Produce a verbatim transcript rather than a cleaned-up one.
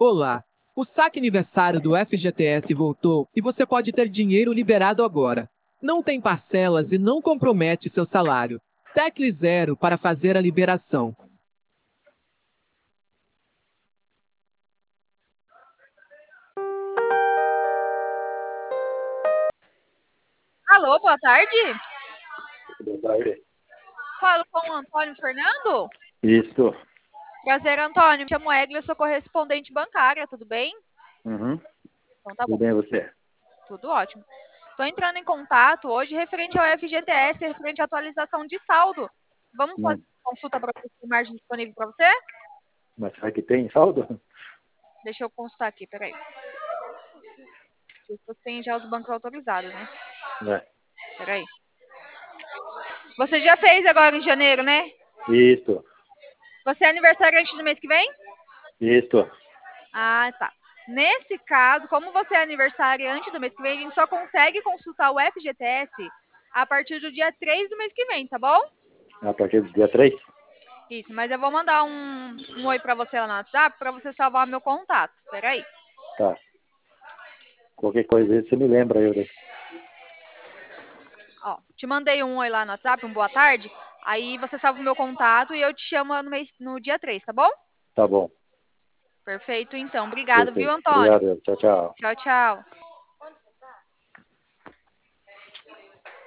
Olá! O saque aniversário do F G T S voltou e você pode ter dinheiro liberado agora. Não tem parcelas e não compromete seu salário. Tecle zero para fazer a liberação. Alô, boa tarde. Boa tarde. Falo com o Antônio Fernando? Isso. Prazer, Antônio. Me chamo Eglia, eu sou correspondente bancária, tudo bem? Uhum. Então tá Tudo bom, bem você? tudo ótimo. Estou entrando em contato hoje referente ao F G T S, referente à atualização de saldo. Vamos fazer Hum. uma consulta para ver se tem margem disponível para você? Mas será que tem saldo? Deixa eu consultar aqui, peraí. Você tem já os bancos autorizados, né? É. Peraí. Você já fez agora em janeiro, né? Isso. Você é aniversariante do mês que vem? Isso. Ah, tá. Nesse caso, como você é aniversariante do mês que vem, a gente só consegue consultar o F G T S a partir do dia três do mês que vem, tá bom? A partir do dia três? Isso, mas eu vou mandar um, um oi pra você lá no WhatsApp pra você salvar meu contato. Peraí. Tá. Qualquer coisa aí você me lembra eu daí. Ó, te mandei um oi lá no WhatsApp, um boa tarde. Aí você salva o meu contato e eu te chamo no, mês, no dia três, tá bom? Tá bom. Perfeito, então. Obrigado, viu, Perfeito. Antônio? Obrigado. Tchau, tchau. Tchau, tchau.